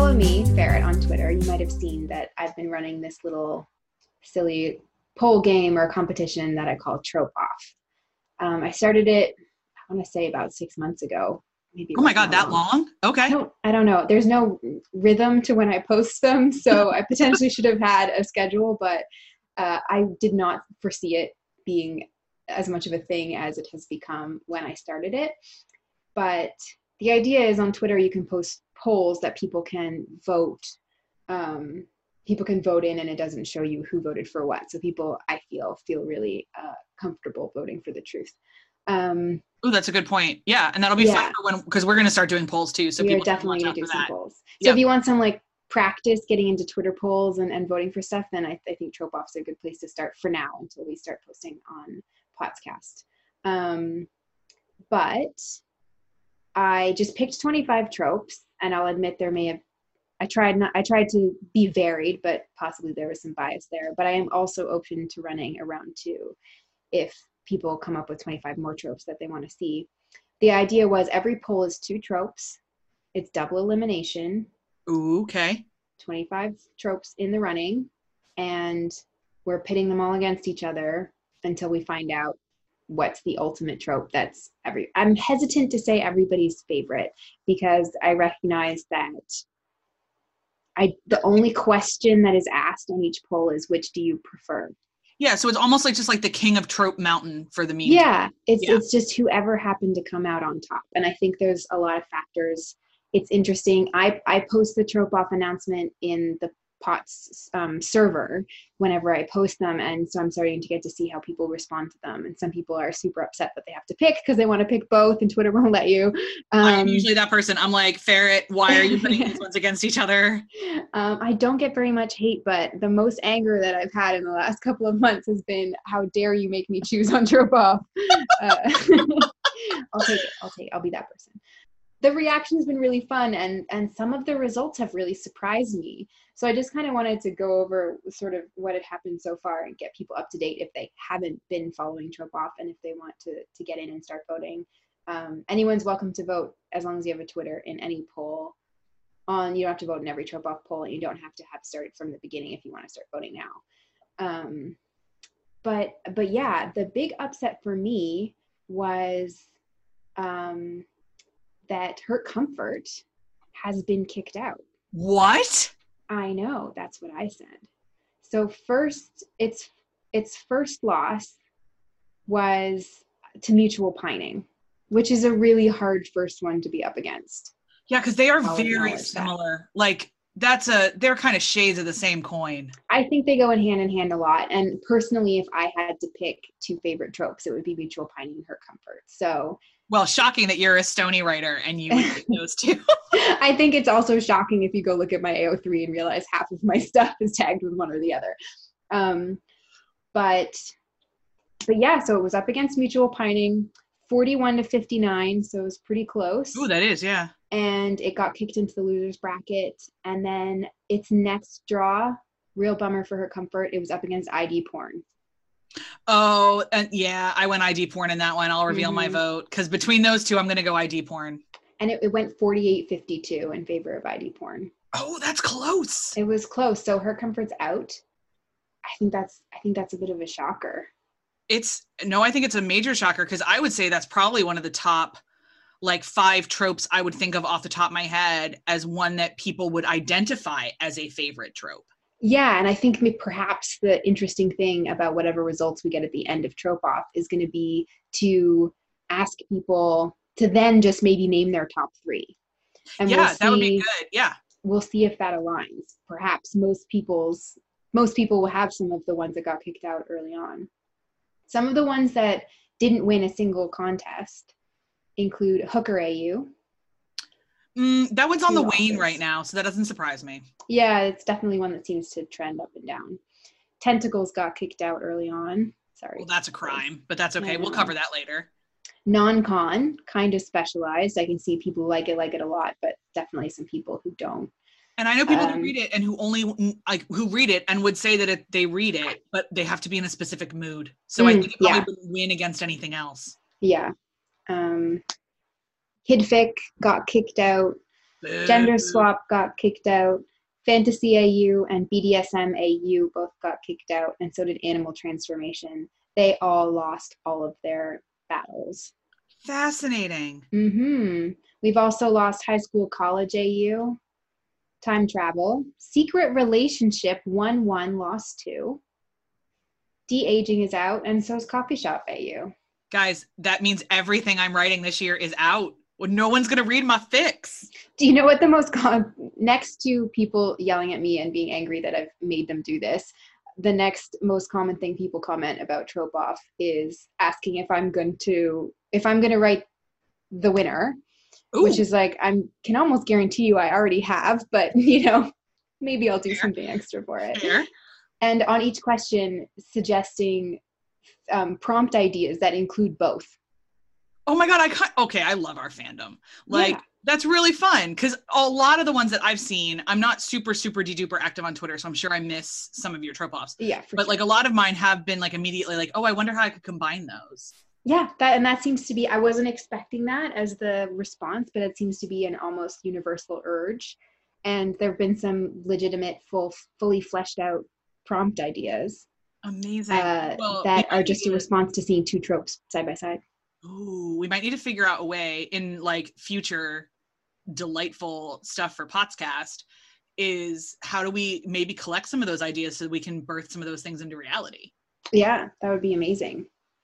follow me, Ferret, on Twitter, you might have seen that I've been running this little silly poll game or competition that I call Trope Off. I started it, I want to say about 6 months ago. Maybe. Oh my God, that long? Okay. I don't know. There's no rhythm to when I post them, so I potentially should have had a schedule, but I did not foresee it being as much of a thing as it has become when I started it. But the idea is on Twitter, you can post polls that people can vote. People can vote in, and it doesn't show you who voted for what. So people, I feel really comfortable voting for the truth. Oh, that's a good point. Yeah, and that'll be fun for when, because we're going to start doing polls too. So we're definitely going to do some polls. So yep. If you want some like practice getting into Twitter polls and voting for stuff, then I think Trope Off's a good place to start for now until we start posting on Potscast. But I just picked 25 tropes, and I'll admit I tried to be varied, but possibly there was some bias there. But I am also open to running a round 2 if people come up with 25 more tropes that they want to see. The idea was every poll is 2 tropes. It's double elimination. Ooh, okay. 25 tropes in the running, and we're pitting them all against each other until we find out what's the ultimate trope that's I'm hesitant to say everybody's favorite, because I recognize that the only question that is asked on each poll is, which do you prefer? Yeah, so it's almost like just like the king of trope mountain for the meme. Yeah, it's just whoever happened to come out on top. And I think there's a lot of factors. It's interesting. I post the Trope Off announcement in the POTS server whenever I post them. And so I'm starting to get to see how people respond to them. And some people are super upset that they have to pick because they want to pick both and Twitter won't let you. I'm usually that person. I'm like, Ferret, why are you putting these ones against each other? I don't get very much hate, but the most anger that I've had in the last couple of months has been, how dare you make me choose on Trope Off? I'll take it. I'll be that person. The reaction's been really fun, and some of the results have really surprised me. So I just kind of wanted to go over sort of what had happened so far and get people up to date if they haven't been following Trope Off, and if they want to get in and start voting. Anyone's welcome to vote as long as you have a Twitter in any poll. You don't have to vote in every Trope Off poll, and you don't have to have started from the beginning if you want to start voting now. But yeah, the big upset for me was that Hurt Comfort has been kicked out. What? I know, that's what I said. So first, its first loss was to Mutual Pining, which is a really hard first one to be up against. Yeah, because they are very similar. Like they're kind of shades of the same coin. I think they go hand in hand a lot. And personally, if I had to pick 2 favorite tropes, it would be Mutual Pining and Hurt Comfort. So, well, shocking that you're a Stony writer and you would pick those 2. I think it's also shocking if you go look at my AO3 and realize half of my stuff is tagged with one or the other. But yeah, so it was up against Mutual Pining, 41-59, so it was pretty close. Ooh, that is, yeah. And it got kicked into the losers bracket. And then its next draw, real bummer for Hurt Comfort, it was up against ID Porn. Oh, and yeah, I went ID Porn in that one. I'll reveal my vote, because between those 2, I'm going to go ID Porn. And it went 48-52 in favor of ID Porn. Oh, that's close. It was close. So Hurt Comfort's out. I think that's a bit of a shocker. I think it's a major shocker, because I would say that's probably one of the top 5 tropes I would think of off the top of my head as one that people would identify as a favorite trope. Yeah, and I think perhaps the interesting thing about whatever results we get at the end of Trope Off is going to be to ask people to then just maybe name their top 3. And that would be good. Yeah. We'll see if that aligns. Perhaps most people will have some of the ones that got kicked out early on. Some of the ones that didn't win a single contest include Hooker AU. That one's on the wane right now, so that doesn't surprise me. Yeah, it's definitely one that seems to trend up and down. Tentacles got kicked out early on. Sorry. Well, that's a crime, but that's okay. We'll cover that later. Non-con, kind of specialized. I can see people like it a lot, but definitely some people who don't. And I know people who read it and who only who read it and would say that they read it, but they have to be in a specific mood. So I think it probably wouldn't win against anything else. Yeah. Hidfic got kicked out. Gender Swap got kicked out. Fantasy AU and BDSM AU both got kicked out, and so did Animal Transformation. They all lost all of their battles. Fascinating. We've also lost High School College AU, Time Travel, Secret Relationship 1-1 lost 2. De-aging is out, and so is Coffee Shop AU. Guys, that means everything I'm writing this year is out. Well, no one's going to read my fics. Do you know what the most next to people yelling at me and being angry that I've made them do this, the next most common thing people comment about Trope Off is asking if I'm going to write the winner. Ooh. Which is like, can almost guarantee you I already have, but maybe I'll do something extra for it. Fair. And on each question, suggesting prompt ideas that include both. Oh my God, I love our fandom. That's really fun because a lot of the ones that I've seen, I'm not super, super de-duper active on Twitter, so I'm sure I miss some of your trope offs. Yeah, but sure. A lot of mine have been immediately oh, I wonder how I could combine those. Yeah, that seems to be, I wasn't expecting that as the response, but it seems to be an almost universal urge. And there have been some legitimate, fully fleshed out prompt ideas. Amazing. That are just a response to seeing two tropes side by side. Ooh, we might need to figure out a way in future delightful stuff for Podcast is how do we maybe collect some of those ideas so we can birth some of those things into reality? Yeah, that would be amazing.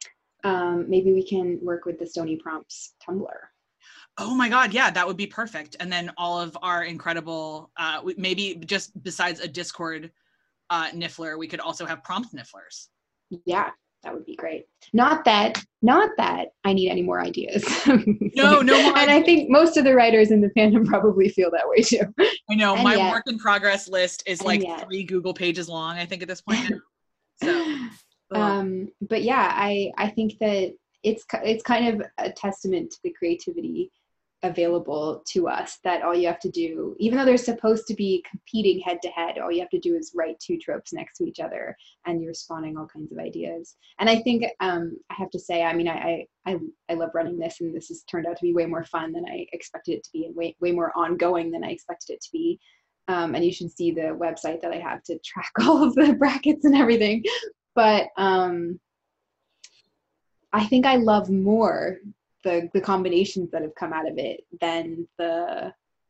Maybe we can work with the Stony Prompts Tumblr. Oh my God, yeah, that would be perfect. And then all of our incredible, maybe just besides a Discord Niffler, we could also have prompt Nifflers. Yeah, that would be great. Not that I need any more ideas. No more. And I think most of the writers in the fandom probably feel that way too. I know, and my work in progress list is 3 Google pages long, I think at this point now. So, but yeah, I think that it's kind of a testament to the creativity available to us that all you have to do, even though they're supposed to be competing head to head, all you have to do is write 2 tropes next to each other and you're spawning all kinds of ideas. And I think I have to say, I love running this, and this has turned out to be way more fun than I expected it to be, and way more ongoing than I expected it to be. And you should see the website that I have to track all of the brackets and everything. But I think I love more the combinations that have come out of it than the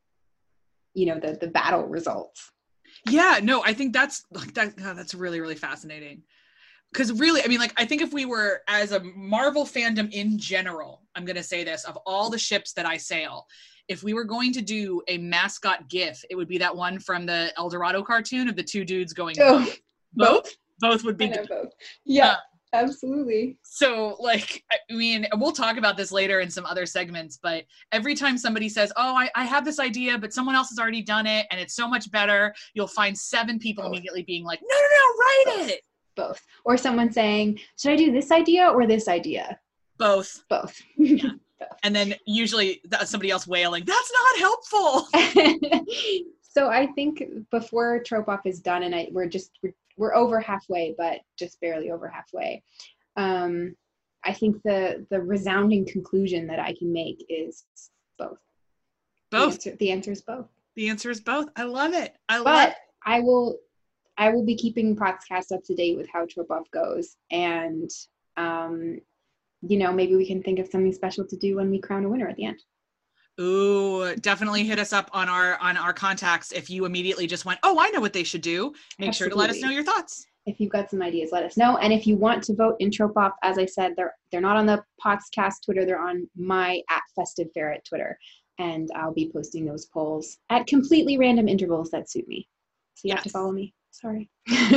battle results. Yeah, no, I think that's really, really fascinating. Because really, I think if we were, as a Marvel fandom in general, I'm going to say this, of all the ships that I sail, if we were going to do a mascot GIF, it would be that one from the El Dorado cartoon of the 2 dudes going both? Both would be good. Both. Yeah. Absolutely. So we'll talk about this later in some other segments, but every time somebody says, oh, I have this idea, but someone else has already done it and it's so much better, you'll find 7 people immediately being like, no, write it. Both. Or someone saying, should I do this idea or this idea? Both. Yeah. And then usually somebody else wailing, that's not helpful. So I think before Trope Off is done, and we're over halfway, but just barely over halfway. I think the resounding conclusion that I can make is both. Both. The answer is both. The answer is both. I love it. But I will be keeping podcasts up to date with how Trope Off goes, and maybe we can think of something special to do when we crown a winner at the end. Ooh, definitely hit us up on our contacts if you immediately just went, oh, I know what they should do. Make sure to let us know your thoughts. If you've got some ideas, let us know. And if you want to vote in Trope Off, as I said, they're not on the podcast Twitter. They're on my @FestiveFerret Twitter. And I'll be posting those polls at completely random intervals that suit me. So you have to follow me. Sorry.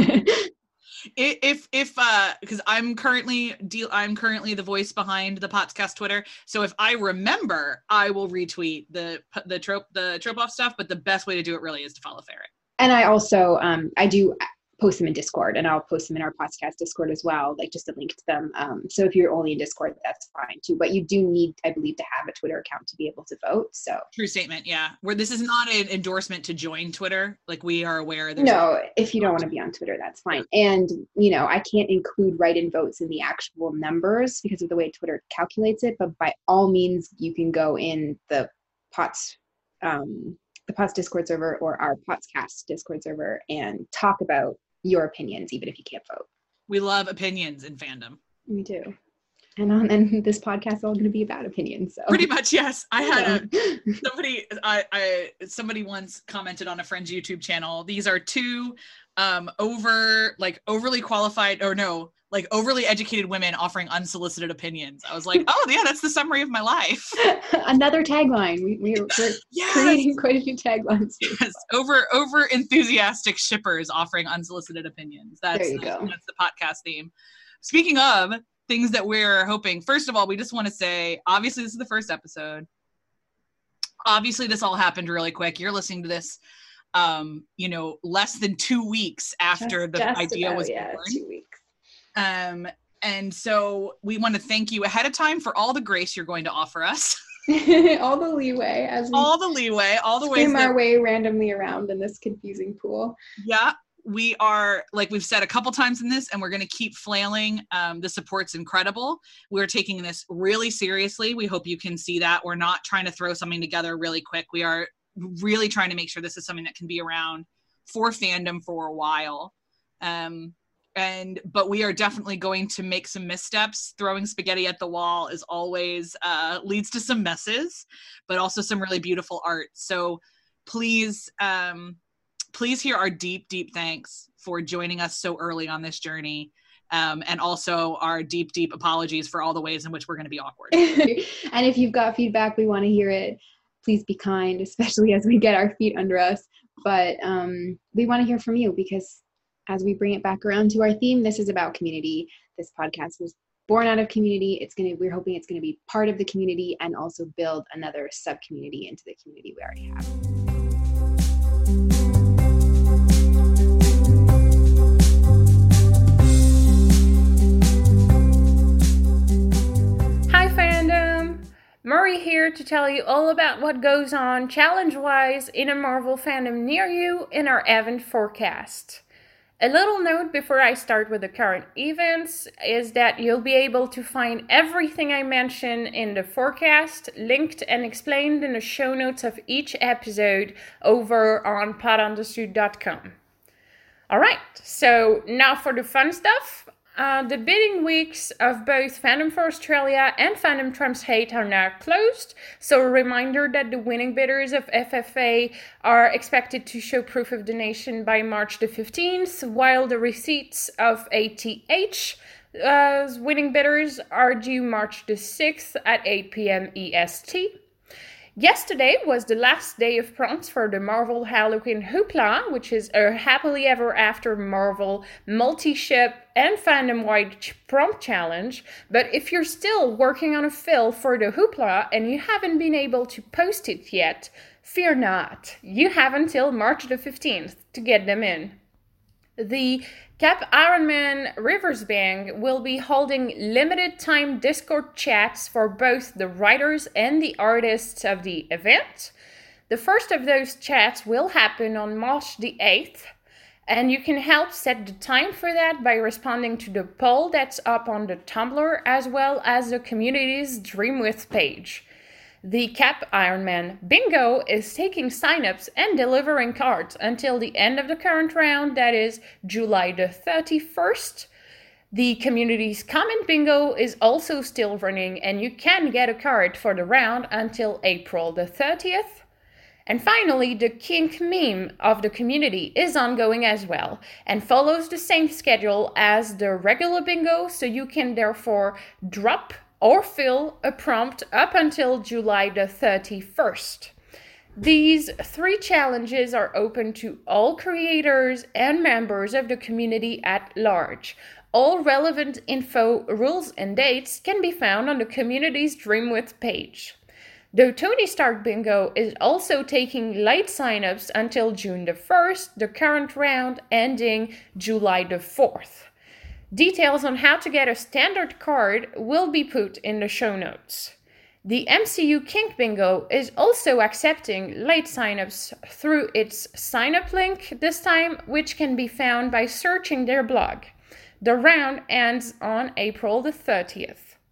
If because I'm currently the voice behind the podcast Twitter, so if I remember, I will retweet the trope off stuff, but the best way to do it really is to follow Ferret. And I also I do post them in Discord, and I'll post them in our podcast Discord as well, just a link to them. So if you're only in Discord, that's fine too, but you do need, I believe, to have a Twitter account to be able to vote. So true statement. Yeah, where this is not an endorsement to join Twitter. We are aware if you don't want to be on Twitter, that's fine. And I can't include write-in votes in the actual numbers because of the way Twitter calculates it, but by all means you can go in the POTS the POTS Discord server or our POTScast Discord server and talk about your opinions, even if you can't vote. We love opinions in fandom. We do. And this podcast is all going to be about opinions. So. Pretty much, yes. I had somebody once commented on a friend's YouTube channel. These are two overly qualified, or no, like overly educated women offering unsolicited opinions. I was like, oh yeah, that's the summary of my life. Another tagline. We're yes. creating quite a few taglines. Yes, over enthusiastic shippers offering unsolicited opinions. There you go. That's the podcast theme. Speaking of things that we're hoping, first of all, we just want to say, obviously this is the first episode. Obviously this all happened really quick. You're listening to this, less than 2 weeks after the idea was born. 2 weeks. And so we want to thank you ahead of time for all the grace you're going to offer us. all the leeway all the ways our way randomly around in this confusing pool. Yeah. We are, like we've said a couple times in this, and we're going to keep flailing. The support's incredible. We're taking this really seriously. We hope you can see that. We're not trying to throw something together really quick. We are really trying to make sure this is something that can be around for fandom for a while. But we are definitely going to make some missteps. Throwing spaghetti at the wall is always leads to some messes, but also some really beautiful art. So please hear our deep, deep thanks for joining us so early on this journey. And also our deep, deep apologies for all the ways in which we're going to be awkward. And if you've got feedback, we want to hear it. Please be kind, especially as we get our feet under us. But we want to hear from you, because as we bring it back around to our theme, this is about community. This podcast was born out of community. We're hoping it's going to be part of the community and also build another sub-community into the community we already have. Hi fandom! Murray here to tell you all about what goes on challenge-wise in a Marvel fandom near you in our event forecast. A little note before I start with the current events is that you'll be able to find everything I mention in the forecast linked and explained in the show notes of each episode over on podunderstood.com. Alright, so now for the fun stuff. The bidding weeks of both Fandom for Australia and Fandom Trumps Hate are now closed, so a reminder that the winning bidders of FFA are expected to show proof of donation by March the 15th, while the receipts of ATH winning bidders are due March the 6th at 8 p.m. EST. Yesterday was the last day of prompts for the Marvel Halloween Hoopla, which is a happily ever after Marvel multi-ship and fandom-wide prompt challenge. But if you're still working on a fill for the Hoopla and you haven't been able to post it yet, fear not. You have until March the 15th to get them in. The Cap Ironman Riversbang will be holding limited time Discord chats for both the writers and the artists of the event. The first of those chats will happen on March the 8th, and you can help set the time for that by responding to the poll that's up on the Tumblr as well as the community's Dreamwidth page. The Cap Ironman Bingo is taking signups and delivering cards until the end of the current round, that is July the 31st. The community's Comment Bingo is also still running, and you can get a card for the round until April the 30th. And finally, the Kink Meme of the community is ongoing as well and follows the same schedule as the regular bingo, so you can therefore drop or fill a prompt up until July the 31st. These 3 challenges are open to all creators and members of the community at large. All relevant info, rules, and dates can be found on the community's Dreamwidth page. The Tony Stark Bingo is also taking late signups until June the 1st, the current round ending July the 4th. Details on how to get a standard card will be put in the show notes. The MCU Kink Bingo is also accepting late signups through its sign-up link this time, which can be found by searching their blog. The round ends on April the 30th.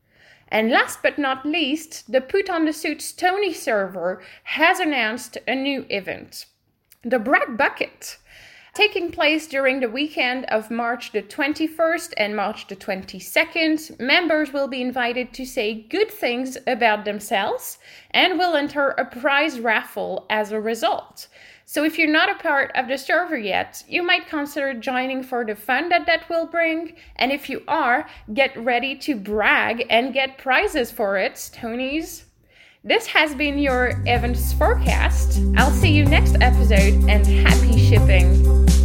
And last but not least, the Put on the Suits Tony server has announced a new event, the Brag Bucket. Taking place during the weekend of March the 21st and March the 22nd, members will be invited to say good things about themselves and will enter a prize raffle as a result. So if you're not a part of the server yet, you might consider joining for the fun that will bring. And if you are, get ready to brag and get prizes for it, Tonys. This has been your Evans Forecast. I'll see you next episode and happy shipping.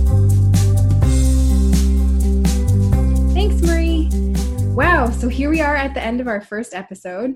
Thanks, Marie. Wow, so here we are at the end of our first episode.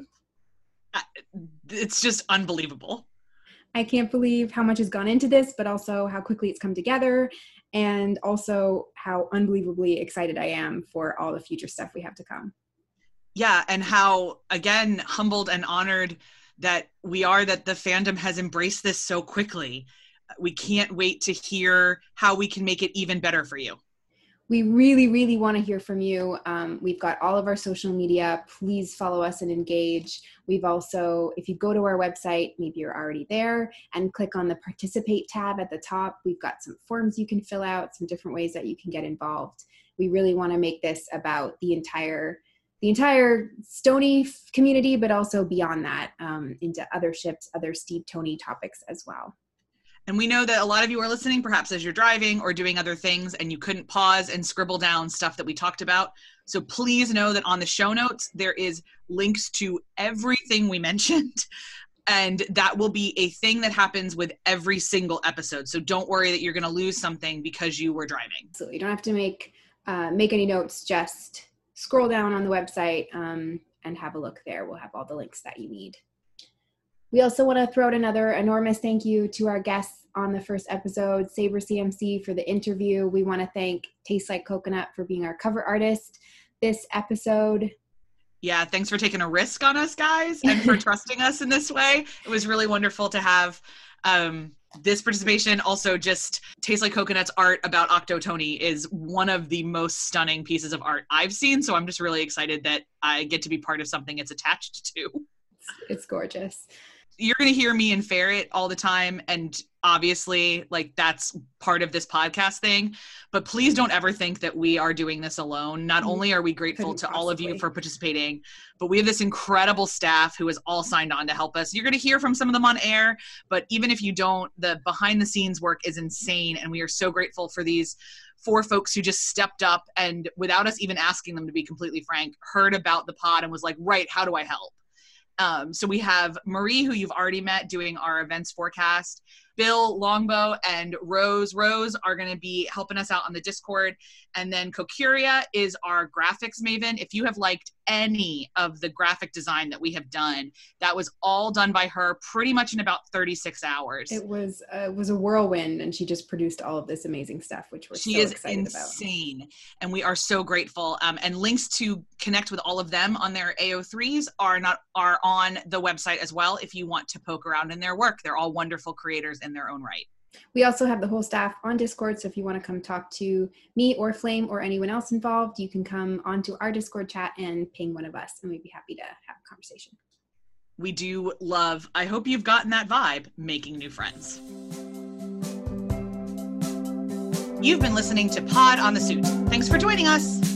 It's just unbelievable. I can't believe how much has gone into this, but also how quickly it's come together, and also how unbelievably excited I am for all the future stuff we have to come. Yeah, and how, again, humbled and honored that we are, that the fandom has embraced this so quickly. We can't wait to hear how we can make it even better for you. We really, really want to hear from you. We've got all of our social media. Please follow us and engage. We've also, if you go to our website, maybe you're already there, and click on the Participate tab at the top, we've got some forms you can fill out, some different ways that you can get involved. We really want to make this about the entire Stony community, but also beyond that, into other ships, other Steve Tony topics as well. And we know that a lot of you are listening, perhaps as you're driving or doing other things, and you couldn't pause and scribble down stuff that we talked about. So please know that on the show notes, there is links to everything we mentioned. And that will be a thing that happens with every single episode. So don't worry that you're going to lose something because you were driving. So you don't have to make any notes, just scroll down on the website and have a look there. We'll have all the links that you need. We also want to throw out another enormous thank you to our guests on the first episode, Sabre CMC for the interview. We want to thank Tastes Like Coconut for being our cover artist this episode. Yeah, thanks for taking a risk on us, guys, and for trusting us in this way. It was really wonderful to have this participation. Also, just Tastes Like Coconut's art about Octo Tony is one of the most stunning pieces of art I've seen. So I'm just really excited that I get to be part of something it's attached to. It's gorgeous. You're going to hear me and Ferret all the time. And obviously, like, that's part of this podcast thing. But please don't ever think that we are doing this alone. Not only are we grateful to all of you for participating, but we have this incredible staff who has all signed on to help us. You're going to hear from some of them on air, but even if you don't, the behind the scenes work is insane. And we are so grateful for these 4 folks who just stepped up and, without us even asking them, to be completely frank, heard about the pod and was like, right, how do I help? So we have Marie, who you've already met, doing our events forecast. Bill Longbow and Rose are going to be helping us out on the Discord. And then Kokuria is our graphics maven. If you have liked any of the graphic design that we have done, that was all done by her pretty much in about 36 hours. It was a whirlwind, and she just produced all of this amazing stuff, which we're so excited about. She is insane, and we are so grateful. And links to connect with all of them on their AO3s are on the website as well if you want to poke around in their work. They're all wonderful creators in their own right. We also have the whole staff on Discord, so if you want to come talk to me or Flame or anyone else involved, you can come onto our Discord chat and ping one of us, and we'd be happy to have a conversation. We do love, I hope you've gotten that vibe, making new friends. You've been listening to Pod on the Suit. Thanks for joining us.